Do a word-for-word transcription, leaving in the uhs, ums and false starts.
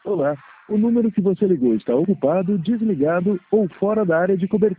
Olá, o número que você ligou está ocupado, desligado ou fora da área de cobertura.